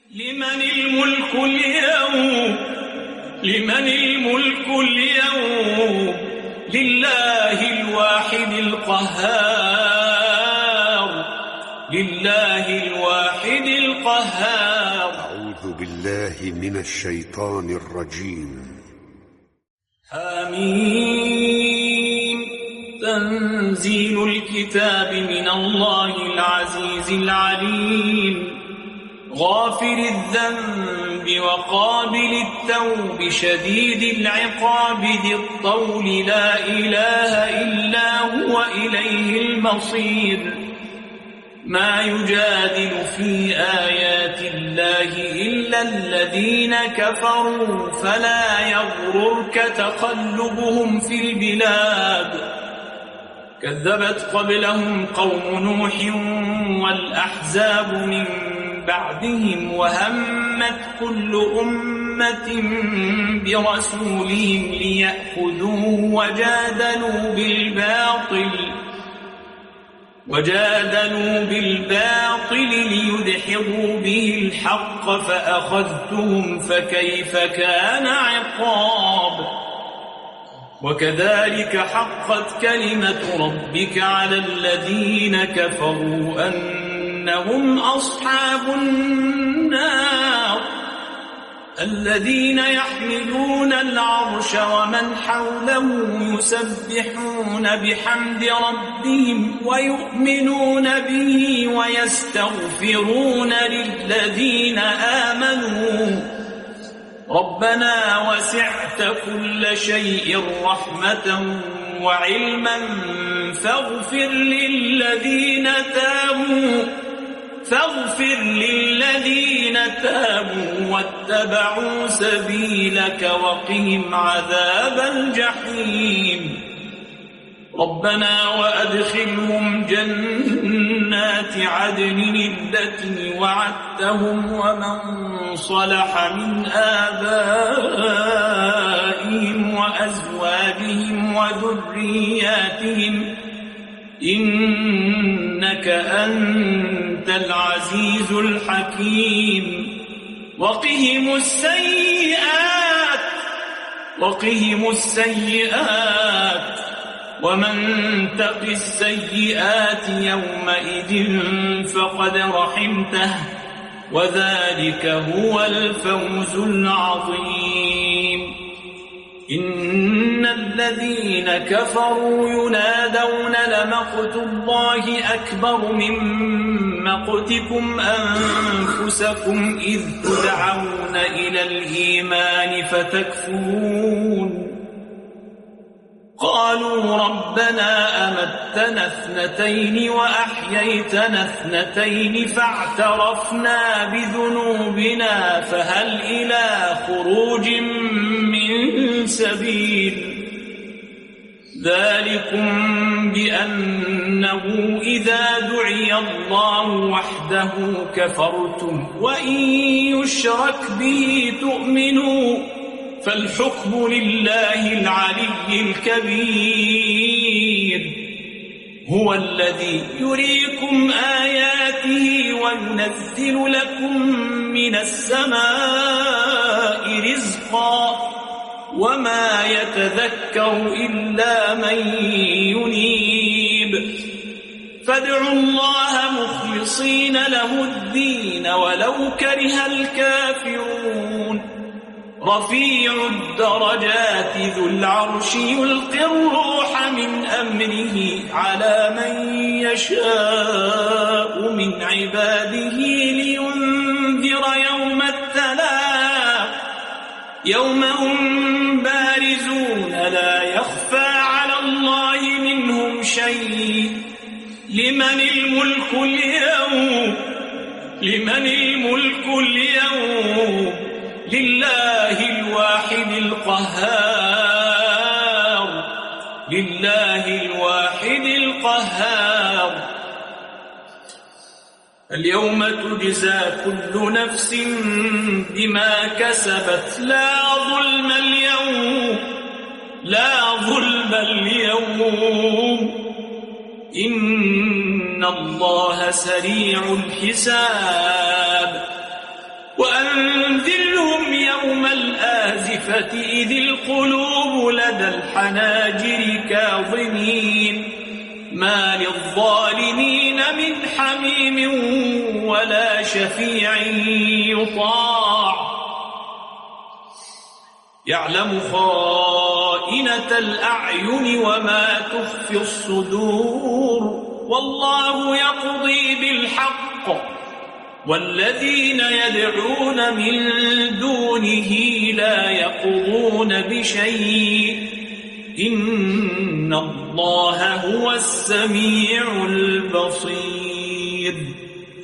لمن الملك اليوم؟ لمن الملك اليوم؟ لله الواحد القهار، لله الواحد القهار. أعوذ بالله من الشيطان الرجيم. حميم. تنزيل الكتاب من الله العزيز العليم، غافر الذنب وقابل التوب شديد العقاب ذي الطول لا إله إلا هو إليه المصير. ما يجادل في آيات الله إلا الذين كفروا فلا يغررك تقلبهم في البلاد. كذبت قبلهم قوم نوح والأحزاب من بعدهم وهمت كل أمة برسولهم ليأخذوه وجادلوا بالباطل ليدحضوا به الحق فأخذتهم فكيف كان عقاب. وكذلك حقت كلمة ربك على الذين كفروا أنهم أصحاب النار. الذين يحملون العرش ومن حوله يسبحون بحمد ربهم ويؤمنون به ويستغفرون للذين آمنوا ربنا وسعت كل شيء رحمة وعلما فاغفر للذين تابوا واتبعوا سبيلك وقهم عذاب الجحيم. ربنا وأدخلهم جنات عدن التي وعدتهم ومن صلح من آبائهم وأزواجهم وذرياتهم إنك أنت العزيز الحكيم. وقهم السيئات ومن تق السيئات يومئذ فقد رحمته وذلك هو الفوز العظيم. إن الذين كفروا ينادون لمقت الله أكبر من مقتكم أنفسكم إذ تدعون إلى الإيمان فتكفرون. قالوا ربنا أمتنا اثنتين وأحييتنا اثنتين فاعترفنا بذنوبنا فهل إلى خروج من سبيل. ذلكم بأنه إذا دعي الله وحده كفرتم وإن يشرك به تؤمنوا فالحكم لله العلي الكبير. هو الذي يريكم آياته وينزل لكم من السماء رزقا وما يتذكر إلا من ينيب. فادعوا الله مخلصين له الدين ولو كره الكافرون. رفيع الدرجات ذو العرش يلقي الروح من أمره على من يشاء من عباده لينذر يوم التلاق يوم هم بارزون لا يخفى على الله منهم شيء. لمن الملك اليوم؟ لمن الملك اليوم؟ لله الواحد القهار، لله الواحد القهار. اليوم تجزى كل نفس بما كسبت لا ظلم اليوم، لا ظلم اليوم إن الله سريع الحساب. وأنذرهم يوم الآزفة إذ القلوب لدى الحناجر كاظمين ما للظالمين من حميم ولا شفيع يطاع يعلم خائنة الأعين وما تخفي الصدور والله يقضي بالحق والذين يدعون من دونه لا يقضون بشيء إن الله هو السميع البصير